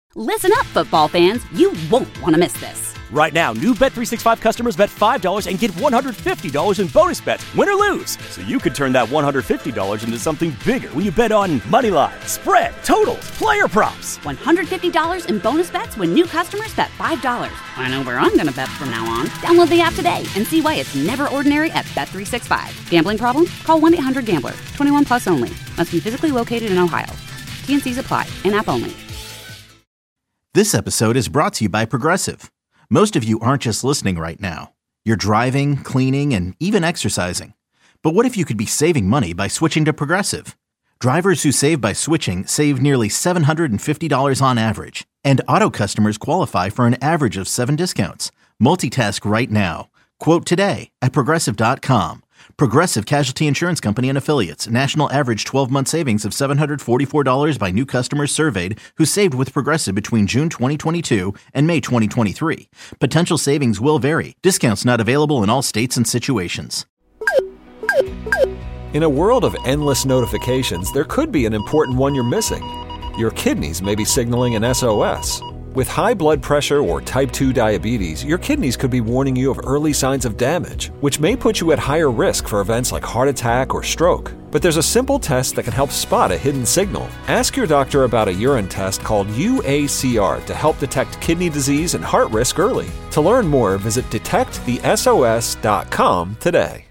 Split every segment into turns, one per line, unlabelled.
Listen up, football fans. You won't want to miss this.
Right now, new Bet365 customers bet $5 and get $150 in bonus bets, win or lose. So you could turn that $150 into something bigger when you bet on money line, spread, totals, player props.
$150 in bonus bets when new customers bet $5. I know where I'm going to bet from now on. Download the app today and see why it's never ordinary at Bet365. Gambling problem? Call 1-800-GAMBLER. 21 plus only. Must be physically located in Ohio. T&Cs apply. In-app only.
This episode is brought to you by Progressive. Most of you aren't just listening right now. You're driving, cleaning, and even exercising. But what if you could be saving money by switching to Progressive? Drivers who save by switching save nearly $750 on average. And auto customers qualify for an average of 7 discounts. Multitask right now. Quote today at Progressive.com. Progressive Casualty Insurance Company and Affiliates. National average 12-month savings of $744 by new customers surveyed who saved with Progressive between June 2022 and May 2023. Potential savings will vary. Discounts not available in all states and situations.
In a world of endless notifications, there could be an important one you're missing. Your kidneys may be signaling an SOS. With high blood pressure or type 2 diabetes, your kidneys could be warning you of early signs of damage, which may put you at higher risk for events like heart attack or stroke. But there's a simple test that can help spot a hidden signal. Ask your doctor about a urine test called UACR to help detect kidney disease and heart risk early. To learn more, visit detectthesos.com today.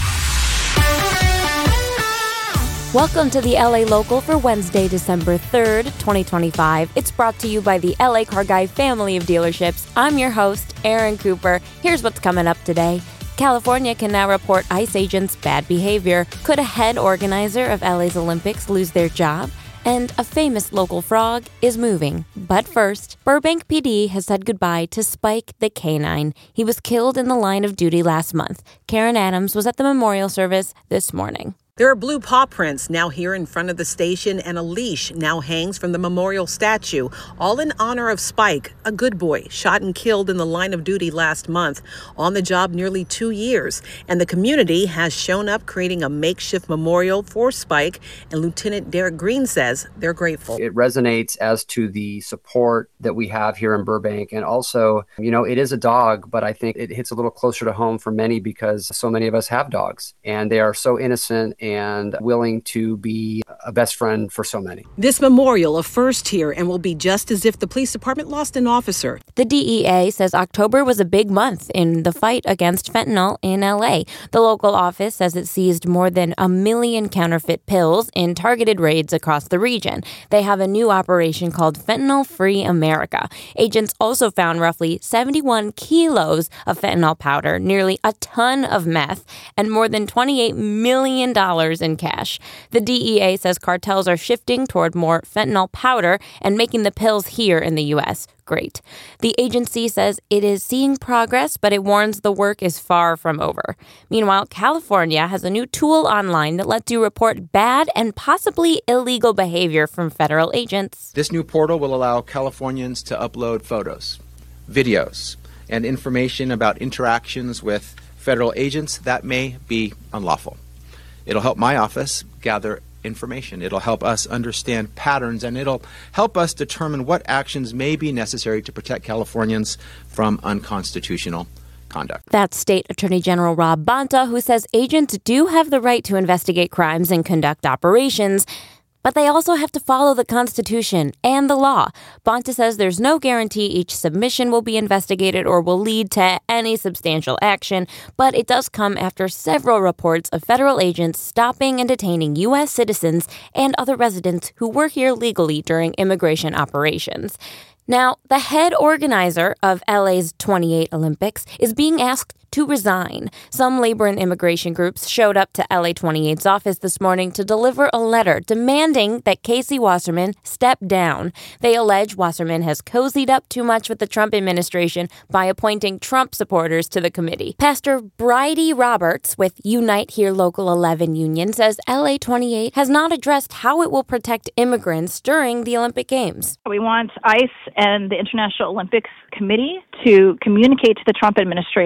Welcome to the LA Local for Wednesday, December 3rd, 2025. It's brought to you by the LA Car Guy family of dealerships. I'm your host, Aaron Cooper. Here's what's coming up today. California can now report ICE agents' bad behavior. Could a head organizer of LA's Olympics lose their job? And a famous local frog is moving. But first, Burbank PD has said goodbye to Spike the Canine. He was killed in the line of duty last month. Karen Adams was at the memorial service this morning.
There are blue paw prints now here in front of the station, and a leash now hangs from the memorial statue, all in honor of Spike, a good boy, shot and killed in the line of duty last month. On the job nearly 2 years, and the community has shown up creating a makeshift memorial for Spike, and Lieutenant Derek Green says they're grateful.
It resonates as to the support that we have here in Burbank, and also, it is a dog, but I think it hits a little closer to home for many because so many of us have dogs, and they are so innocent and willing to be a best friend for so many.
This memorial, a first here, and will be just as if the police department lost an officer.
The DEA says October was a big month in the fight against fentanyl in LA. The local office says it seized more than 1 million counterfeit pills in targeted raids across the region. They have a new operation called Fentanyl Free America. Agents also found roughly 71 kilos of fentanyl powder, nearly a ton of meth, and more than $28 million in cash. The DEA says cartels are shifting toward more fentanyl powder and making the pills here in the U.S. Great. The agency says it is seeing progress, but it warns the work is far from over. Meanwhile, California has a new tool online that lets you report bad and possibly illegal behavior from federal agents.
This new portal will allow Californians to upload photos, videos, and information about interactions with federal agents that may be unlawful. It'll help my office gather information. It'll help us understand patterns, and it'll help us determine what actions may be necessary to protect Californians from unconstitutional conduct.
That's State Attorney General Rob Bonta, who says agents do have the right to investigate crimes and conduct operations, but they also have to follow the Constitution and the law. Bonta says there's no guarantee each submission will be investigated or will lead to any substantial action, but it does come after several reports of federal agents stopping and detaining U.S. citizens and other residents who were here legally during immigration operations. Now, the head organizer of LA's 28 Olympics is being asked to resign. Some labor and immigration groups showed up to LA 28's office this morning to deliver a letter demanding that Casey Wasserman step down. They allege Wasserman has cozied up too much with the Trump administration by appointing Trump supporters to the committee. Pastor Bridie Roberts with Unite Here Local 11 Union says LA 28 has not addressed how it will protect immigrants during the Olympic Games.
We want ICE and the International Olympics Committee to communicate to the Trump administration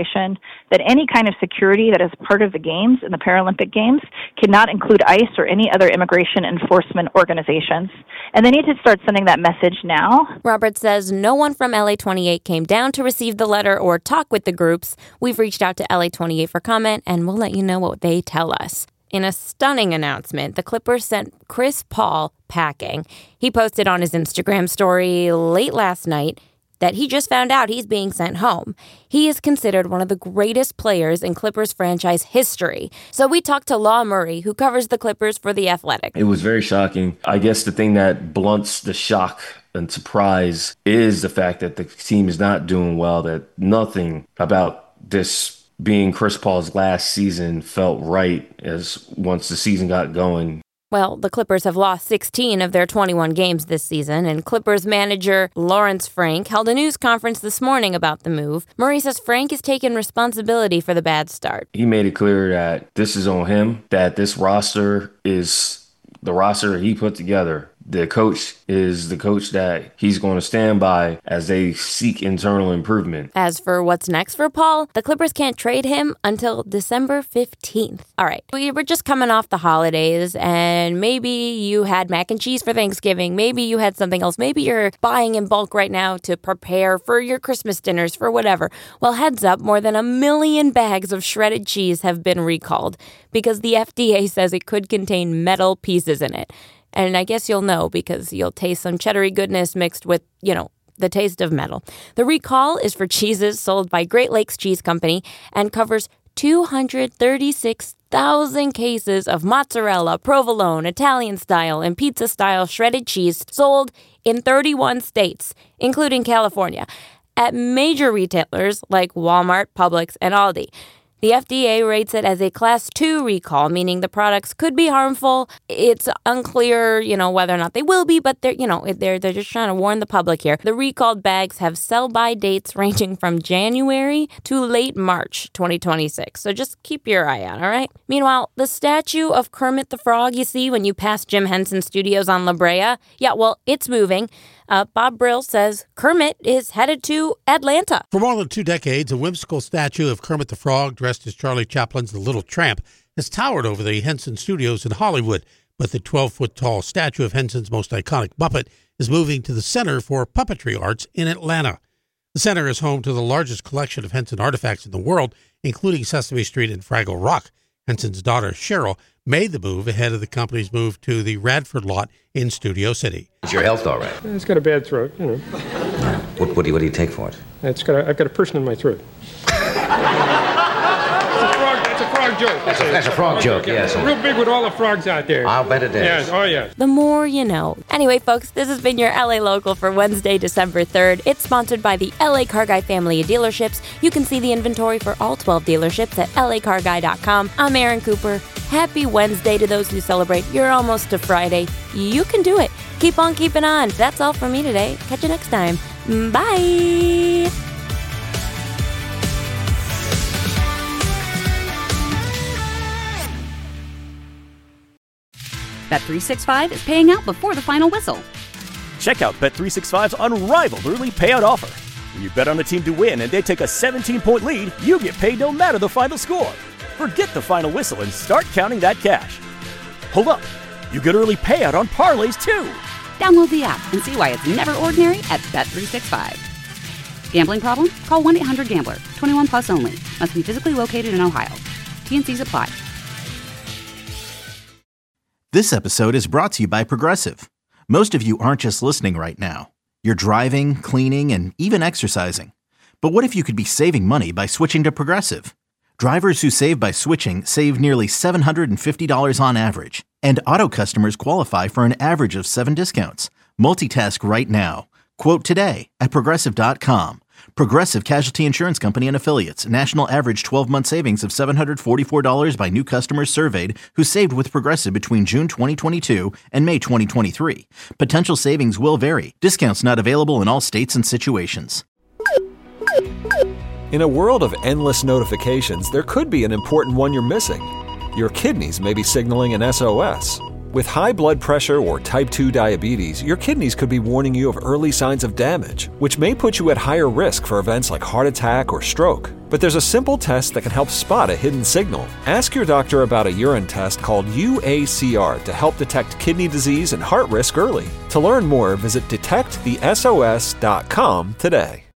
that any kind of security that is part of the games in the Paralympic Games cannot include ICE or any other immigration enforcement organizations. And they need to start sending that message now.
Roberts says no one from LA28 came down to receive the letter or talk with the groups. We've reached out to LA28 for comment, and we'll let you know what they tell us. In a stunning announcement, the Clippers sent Chris Paul packing. He posted on his Instagram story late last night that he just found out he's being sent home. He is considered one of the greatest players in Clippers franchise history. So we talked to Law Murray, who covers the Clippers for The Athletic.
It was very shocking. I guess the thing that blunts the shock and surprise is the fact that the team is not doing well, that nothing about this being Chris Paul's last season felt right as once the season got going.
Well, the Clippers have lost 16 of their 21 games this season, and Clippers manager Lawrence Frank held a news conference this morning about the move. Murray says Frank has taken responsibility for the bad start.
He made it clear that this is on him, that this roster is the roster he put together. The coach is the coach that he's going to stand by as they seek internal improvement.
As for what's next for Paul, the Clippers can't trade him until December 15th. All right, we were just coming off the holidays, and maybe you had mac and cheese for Thanksgiving. Maybe you had something else. Maybe you're buying in bulk right now to prepare for your Christmas dinners, for whatever. Well, heads up, more than 1 million bags of shredded cheese have been recalled because the FDA says it could contain metal pieces in it. And I guess you'll know because you'll taste some cheddary goodness mixed with, the taste of metal. The recall is for cheeses sold by Great Lakes Cheese Company and covers 236,000 cases of mozzarella, provolone, Italian-style, and pizza-style shredded cheese sold in 31 states, including California, at major retailers like Walmart, Publix, and Aldi. The FDA rates it as a Class 2 recall, meaning the products could be harmful. It's unclear, whether or not they will be, but they're just trying to warn the public here. The recalled bags have sell-by dates ranging from January to late March 2026. So just keep your eye out, all right? Meanwhile, the statue of Kermit the Frog you see when you pass Jim Henson Studios on La Brea, it's moving. Bob Brill says Kermit is headed to Atlanta.
For more than 2 decades, a whimsical statue of Kermit the Frog, dressed as Charlie Chaplin's The Little Tramp, has towered over the Henson Studios in Hollywood. But the 12-foot-tall statue of Henson's most iconic Muppet is moving to the Center for Puppetry Arts in Atlanta. The center is home to the largest collection of Henson artifacts in the world, including Sesame Street and Fraggle Rock. Henson's daughter, Cheryl, made the move ahead of the company's move to the Radford lot in Studio City.
Is your health all right?
It's got a bad throat,
What do you take for it?
I've got a person in my throat. That's a frog joke.
That's a frog joke, yes.
Real big with all the frogs out there.
I'll bet it is.
Yes, oh yeah.
The more you know. Anyway, folks, this has been your LA Local for Wednesday, December 3rd. It's sponsored by the LA Car Guy family of dealerships. You can see the inventory for all 12 dealerships at lacarguy.com. I'm Erin Cooper. Happy Wednesday to those who celebrate. You're almost to Friday. You can do it. Keep on keeping on. That's all for me today. Catch you next time. Bye.
Bet365 is paying out before the final whistle.
Check out Bet365's unrivaled early payout offer. When you bet on a team to win and they take a 17-point lead, you get paid no matter the final score. Forget the final whistle and start counting that cash. Hold up. You get early payout on parlays, too.
Download the app and see why it's never ordinary at Bet365. Gambling problem? Call 1-800-GAMBLER. 21 plus only. Must be physically located in Ohio. T&Cs apply.
This episode is brought to you by Progressive. Most of you aren't just listening right now. You're driving, cleaning, and even exercising. But what if you could be saving money by switching to Progressive? Drivers who save by switching save nearly $750 on average. And auto customers qualify for an average of 7 discounts. Multitask right now. Quote today at Progressive.com. Progressive Casualty Insurance Company and Affiliates. National average 12-month savings of $744 by new customers surveyed who saved with Progressive between June 2022 and May 2023. Potential savings will vary. Discounts not available in all states and situations.
In a world of endless notifications, there could be an important one you're missing. Your kidneys may be signaling an SOS. With high blood pressure or type 2 diabetes, your kidneys could be warning you of early signs of damage, which may put you at higher risk for events like heart attack or stroke. But there's a simple test that can help spot a hidden signal. Ask your doctor about a urine test called UACR to help detect kidney disease and heart risk early. To learn more, visit detectthesos.com today.